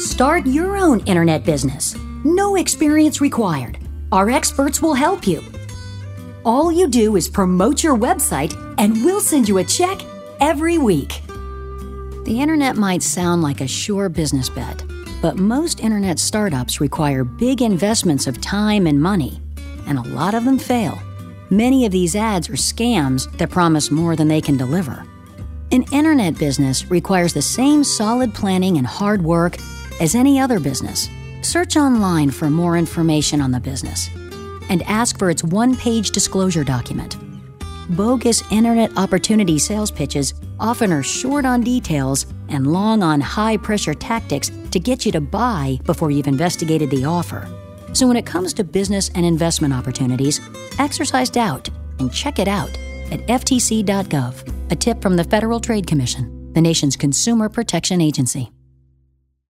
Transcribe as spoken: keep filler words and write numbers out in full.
Start your own internet business. No experience required. Our experts will help you. All you do is promote your website and we'll send you a check every week. The internet might sound like a sure business bet, but most internet startups require big investments of time and money, and a lot of them fail. Many of these ads are scams that promise more than they can deliver. An internet business requires the same solid planning and hard work as any other business. Search online for more information on the business and ask for its one-page disclosure document. Bogus internet opportunity sales pitches often are short on details and long on high-pressure tactics to get you to buy before you've investigated the offer. So when it comes to business and investment opportunities, exercise doubt and check it out at F T C dot gov. A tip from the Federal Trade Commission, the nation's consumer protection agency.